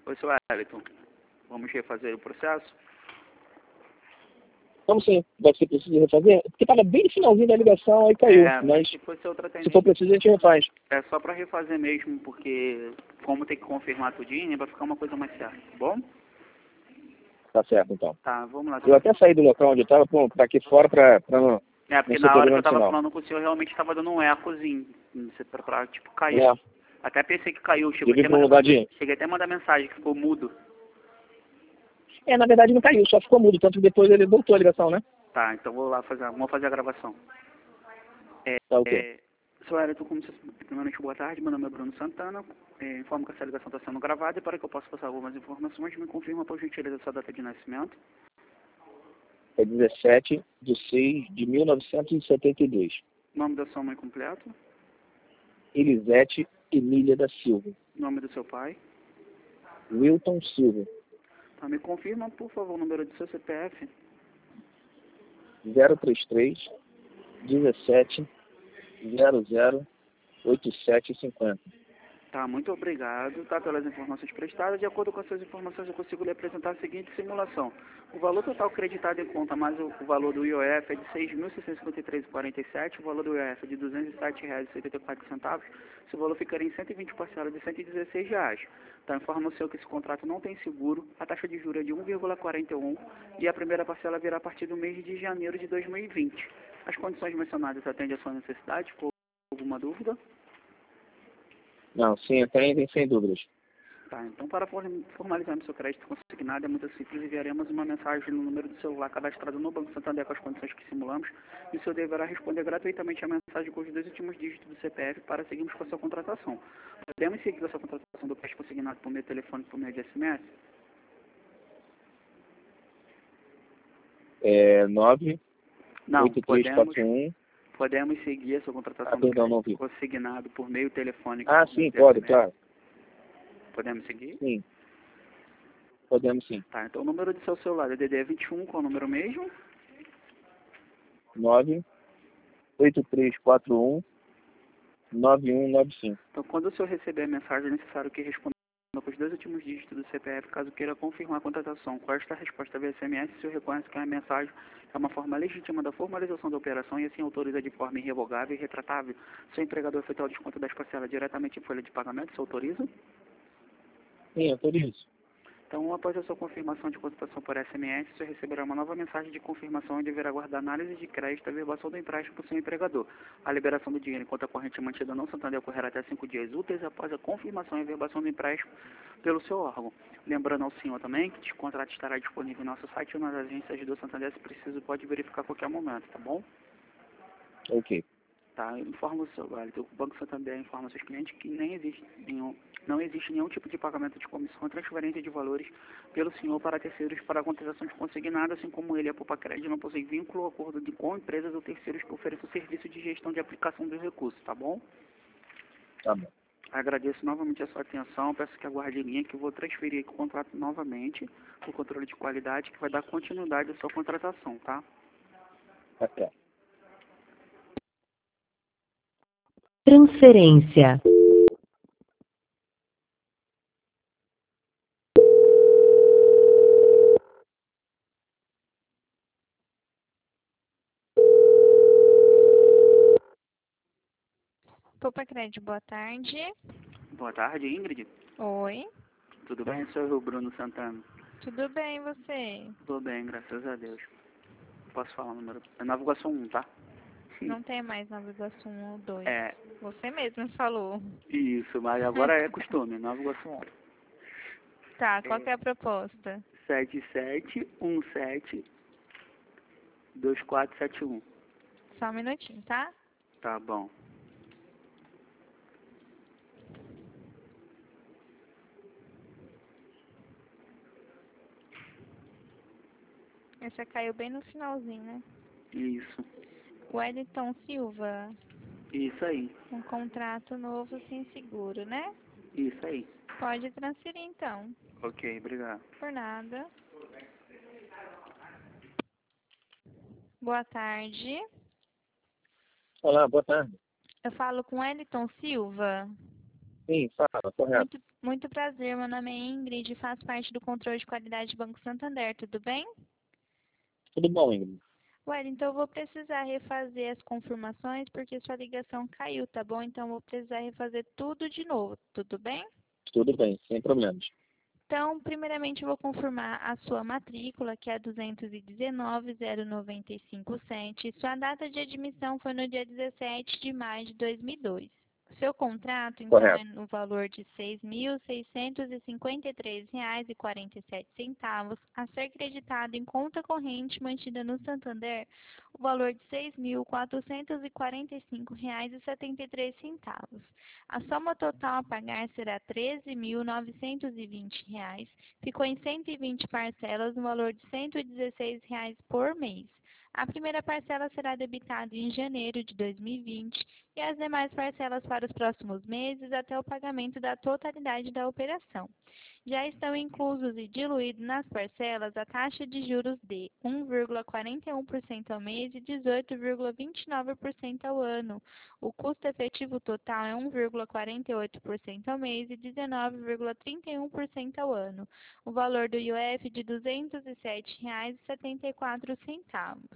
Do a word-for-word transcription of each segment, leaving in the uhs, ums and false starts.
Oi, seu Wellington. Vamos refazer o processo? Vamos sim, vai ser preciso refazer? Porque estava bem no finalzinho da ligação, aí caiu. É, mas se fosse outra se for preciso, a gente refaz. É só para refazer mesmo, porque como tem que confirmar tudinho, vai ficar uma coisa mais certa, tá bom? Tá certo, então. Tá, vamos lá. Eu até saí do local onde eu estava para aqui fora para não. É, porque na hora que eu tava falando com o senhor, realmente estava dando um ecozinho. Pra, pra, tipo, cair. É. Até pensei que caiu. Cheguei até, Um lugar de... cheguei até a mandar mensagem que ficou mudo. É, na verdade não caiu, só ficou mudo. Tanto que depois ele voltou a ligação, né? Tá, então vou lá fazer, vamos fazer a gravação. É, Tá ok. é, senhor Wellington, como você... Primeiramente, boa tarde. Meu nome é Bruno Santana. É, informo que essa ligação está sendo gravada e para que eu possa passar algumas informações, me confirma, por gentileza, a sua data de nascimento. É dezessete de seis de mil novecentos e setenta e dois. Nome da sua mãe completo. Elisete Emília da Silva. Nome do seu pai. Wilton Silva. Tá, me confirma, por favor, o número do seu C P F. zero três três, dezessete, zero zero, oitenta e sete cinquenta. Tá, muito obrigado, tá, pelas informações prestadas. De acordo com as suas informações, eu consigo lhe apresentar a seguinte simulação. O valor total creditado em conta mais o, o valor do I O F é de seis mil seiscentos e cinquenta e três reais e quarenta e sete centavos, o valor do I O F é de duzentos e sete reais e setenta e quatro centavos, esse valor ficaria em cento e vinte parcelas de cento e dezesseis reais. Tá, informa o senhor que esse contrato não tem seguro, a taxa de juros é de um vírgula quarenta e um e a primeira parcela virá a partir do mês de janeiro de dois mil e vinte. As condições mencionadas atendem à sua necessidade? Ficou alguma dúvida? Não, sim, tem, tem sem dúvidas. Tá, então para formalizar o seu crédito consignado é muito simples, enviaremos uma mensagem no número do celular cadastrado no Banco Santander com as condições que simulamos e o senhor deverá responder gratuitamente a mensagem com os dois últimos dígitos do C P F para seguirmos com a sua contratação. Podemos seguir a sua contratação do crédito consignado por meio de telefone e por meio de S M S? É nove Não, oito três podemos, quatro um. podemos seguir a sua contratação Ah, do perdão, não crédito vi. consignado por meio telefônico. Ah, sim, pode, claro. Podemos seguir? Sim. Podemos sim. Tá, então o número do seu celular é D D vinte e um, qual é o número mesmo? nove oito três quatro um, nove um nove cinco. Então, quando o senhor receber a mensagem, é necessário que responda com os dois últimos dígitos do C P F, caso queira confirmar a contratação. Com esta resposta via S M S, o senhor reconhece que a mensagem é uma forma legítima da formalização da operação e assim autoriza de forma irrevogável e retratável seu empregador efetuar o desconto das parcelas diretamente em folha de pagamento. O senhor autoriza? Sim, autorizo. Então, após a sua confirmação de contratação por S M S, você receberá uma nova mensagem de confirmação e deverá aguardar análise de crédito e averbação do empréstimo por seu empregador. A liberação do dinheiro em conta corrente mantida no Santander ocorrerá até cinco dias úteis após a confirmação e averbação do empréstimo pelo seu órgão. Lembrando ao senhor também que o contrato estará disponível em nosso site ou nas agências do Santander, se preciso, pode verificar a qualquer momento, tá bom? Ok. Tá, informa o seu, vale. O Banco Santander informa seus clientes que nem existe nenhum, não existe nenhum tipo de pagamento de comissão ou transferência de valores pelo senhor para terceiros para a contratação de consignado, assim como ele, a Poupa Crédito, não possui vínculo ou acordo de, com empresas ou terceiros que ofereçam serviço de gestão de aplicação dos recursos, tá bom? Tá bom. Agradeço novamente a sua atenção, peço que aguarde em linha que eu vou transferir aqui o contrato novamente, o controle de qualidade, que vai dar continuidade à sua contratação, tá? Tá certo. Transferência. Poupa Crédito, boa tarde. Boa tarde, Ingrid. Oi. Tudo bem? Sou eu, Bruno Santana. Tudo bem, você? Tudo bem, graças a Deus. Posso falar o número? É Nova Iguaçu um, tá? Não tem mais Nova Iguaçu um ou dois. É, Você mesmo falou. isso, mas agora é costume, Nova Iguaçu um. Tá, qual que é a proposta? sete sete um sete dois quatro sete um. Só um minutinho, tá? Tá bom. Essa caiu bem no finalzinho, né? Isso. Wellington Silva, Isso aí. um contrato novo sem seguro, né? Isso aí. Pode transferir então. Ok, obrigado. Por nada. Boa tarde. Olá, boa tarde. Eu falo com Wellington Silva. Sim, fala, correto. Muito, muito prazer, meu nome é Ingrid e faço parte do controle de qualidade do Banco Santander, tudo bem? Tudo bom, Ingrid? Ué, então eu vou precisar refazer as confirmações porque sua ligação caiu, tá bom? Então eu vou precisar refazer tudo de novo, tudo bem? Tudo bem, sem problemas. Então, primeiramente eu vou confirmar a sua matrícula, que é duzentos e dezenove, zero noventa e cinco sete. Sua data de admissão foi no dia dezessete de maio de dois mil e dois. Seu contrato, então, é Correto. no valor de seis mil seiscentos e cinquenta e três reais e quarenta e sete centavos, a ser creditado em conta corrente mantida no Santander, o valor de seis mil quatrocentos e quarenta e cinco reais e setenta e três centavos. A soma total a pagar será treze mil novecentos e vinte reais. Ficou em cento e vinte parcelas no valor de cento e dezesseis reais por mês. A primeira parcela será debitada em janeiro de dois mil e vinte e as demais parcelas para os próximos meses até o pagamento da totalidade da operação. Já estão inclusos e diluídos nas parcelas a taxa de juros de um vírgula quarenta e um por cento ao mês e dezoito vírgula vinte e nove por cento ao ano. O custo efetivo total é um vírgula quarenta e oito por cento ao mês e dezenove vírgula trinta e um por cento ao ano. O valor do I O F de duzentos e sete reais e setenta e quatro centavos.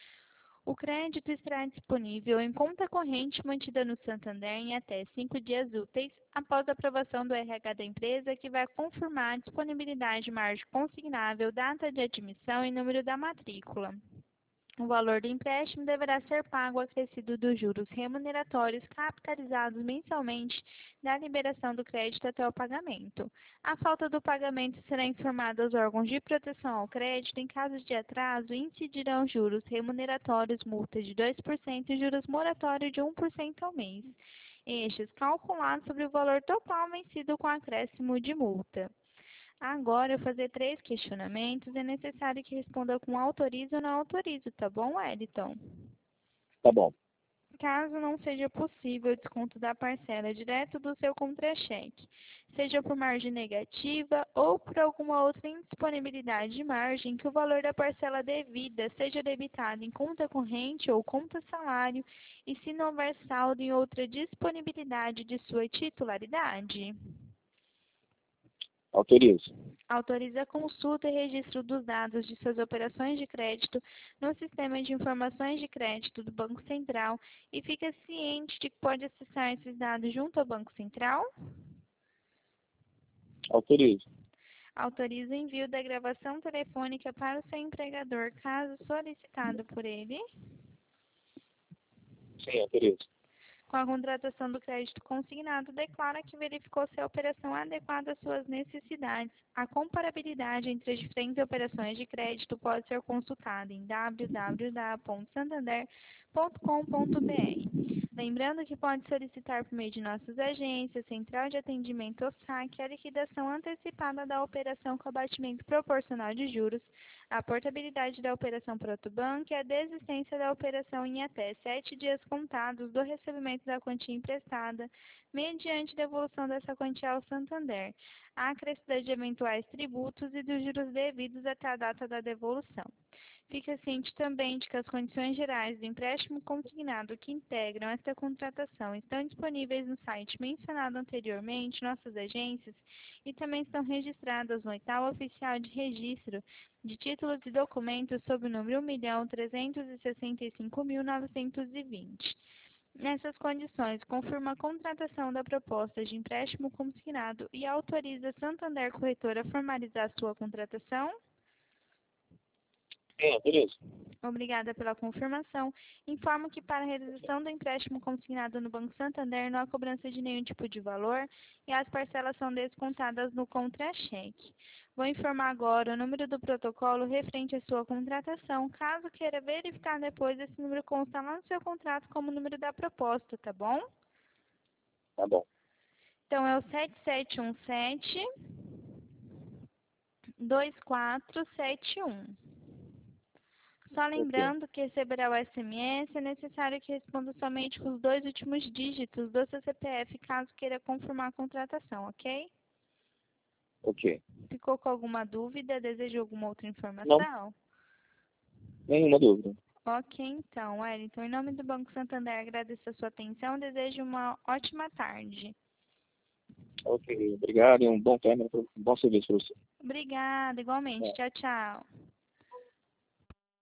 O crédito estará disponível em conta corrente mantida no Santander em até cinco dias úteis após a aprovação do R H da empresa, que vai confirmar a disponibilidade de margem consignável, data de admissão e número da matrícula. O valor do empréstimo deverá ser pago acrescido dos juros remuneratórios capitalizados mensalmente da liberação do crédito até o pagamento. A falta do pagamento será informada aos órgãos de proteção ao crédito. Em caso de atraso, incidirão juros remuneratórios, multa de dois por cento e juros moratórios de um por cento ao mês. Estes calculados sobre o valor total vencido com acréscimo de multa. Agora, eu fazer três questionamentos, é necessário que responda com autorizo ou não autorizo, tá bom, Wellington? Tá bom. Caso não seja possível o desconto da parcela direto do seu contra-cheque, seja por margem negativa ou por alguma outra indisponibilidade de margem, que o valor da parcela devida seja debitado em conta corrente ou conta salário e se não houver saldo em outra disponibilidade de sua titularidade. Autorizo. Autoriza a consulta e registro dos dados de suas operações de crédito no Sistema de Informações de Crédito do Banco Central e fica ciente de que pode acessar esses dados junto ao Banco Central? Autorizo. Autoriza o envio da gravação telefônica para o seu empregador, caso solicitado por ele? Sim, autorizo. Com a contratação do crédito consignado, declara que verificou se a operação é adequada às suas necessidades. A comparabilidade entre as diferentes operações de crédito pode ser consultada em w w w ponto santander ponto com ponto b r. Lembrando que pode solicitar por meio de nossas agências, Central de Atendimento ou saque, a liquidação antecipada da operação com abatimento proporcional de juros, a portabilidade da operação para outro banco e a desistência da operação em até sete dias contados do recebimento da quantia emprestada, mediante devolução dessa quantia ao Santander, a acrescida de eventuais tributos e dos juros devidos até a data da devolução. Fica ciente também de que as condições gerais do empréstimo consignado que integram esta contratação estão disponíveis no site mencionado anteriormente, nossas agências, e também estão registradas no oitavo oficial de registro de títulos e documentos sob o número um milhão trezentos e sessenta e cinco mil novecentos e vinte. Nessas condições, confirma a contratação da proposta de empréstimo consignado e autoriza a Santander Corretora a formalizar sua contratação? Sim, autorizo. Obrigada pela confirmação. Informo que para a realização do empréstimo consignado no Banco Santander não há cobrança de nenhum tipo de valor e as parcelas são descontadas no contra-cheque. Vou informar agora o número do protocolo referente à sua contratação. Caso queira verificar depois, esse número consta lá no seu contrato como número da proposta, tá bom? Tá bom. Então, é o sete sete um sete, dois quatro sete um. Só lembrando que receberá o S M S, é necessário que responda somente com os dois últimos dígitos do seu C P F, caso queira confirmar a contratação, ok? Ok. Ficou com alguma dúvida? Deseja alguma outra informação? Não. Nenhuma dúvida. Ok, então, Wellington, em nome do Banco Santander, agradeço a sua atenção e desejo uma ótima tarde. Ok, obrigado e um bom término, um bom serviço para você. Obrigada, igualmente. É. Tchau, tchau.